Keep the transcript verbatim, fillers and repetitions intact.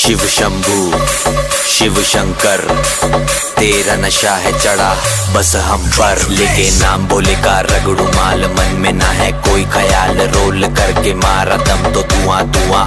शिव शंभू शिव शंकर, तेरा नशा है चढ़ा बस हम पर। लेके नाम बोले का रगड़ू माल, मन में ना है कोई ख्याल, रोल करके मारा दम तो धुआं धुआं